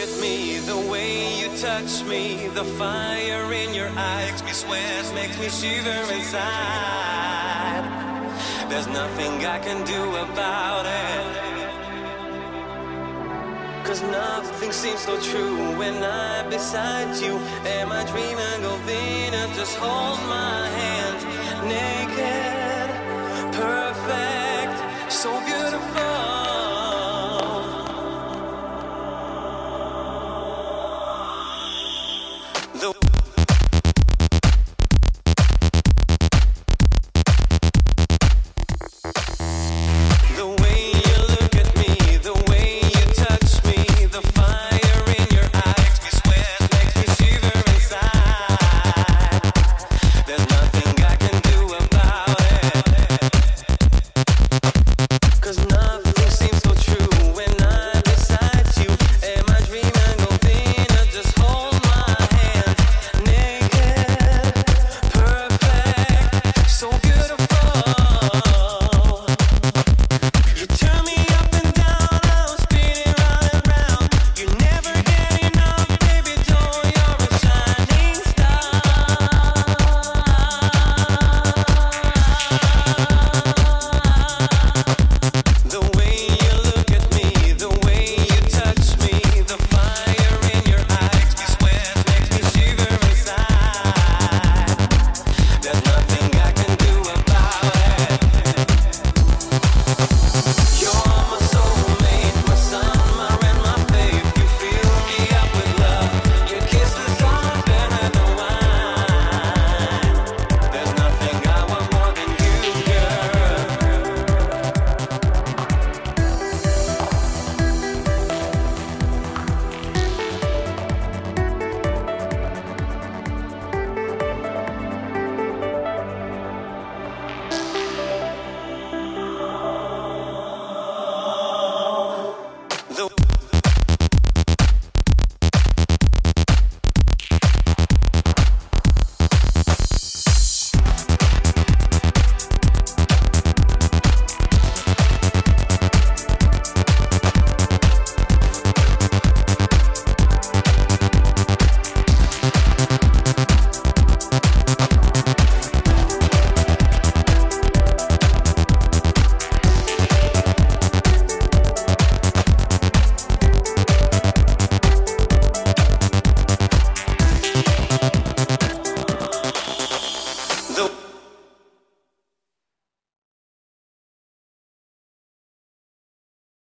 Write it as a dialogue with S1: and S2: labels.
S1: at me, the way you touch me, the fire in your eyes makes me sweat, makes me shiver inside. There's nothing I can do about it, 'cause nothing seems so true when I'm beside you. Am I dreaming of Venus? Just hold my hand. Naked, perfect, so beautiful.